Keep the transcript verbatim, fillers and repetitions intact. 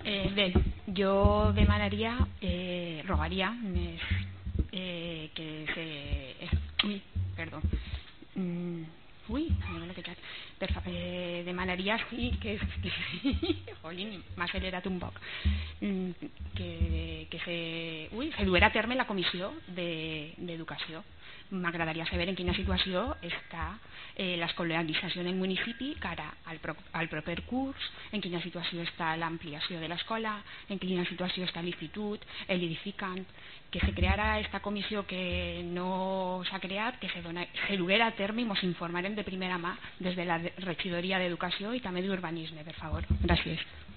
Eh, bé, jo demanaria, eh, rogaria més, eh, que se... Eh, ui, perdó. Mm, ui, me l'he bloquejat. Per fa, eh, demanaria sí que... que jolín, m'ha accelerat un poc. Mm, que, que se... Ui, se duera a terme la comissió d'educació. De, M'agradaria saber en quina situació està eh, l'escolarització en el municipi cara al, pro, al proper curs, en quina situació està l'ampliació de l'escola, en quina situació està l'institut, l'edificant, que se creara aquesta comissió que no s'ha creat, que se, dona, se duguera a terme i ens informarem de primera mà des de la regidoria d'Educació i també d'Urbanisme, per favor. Gràcies.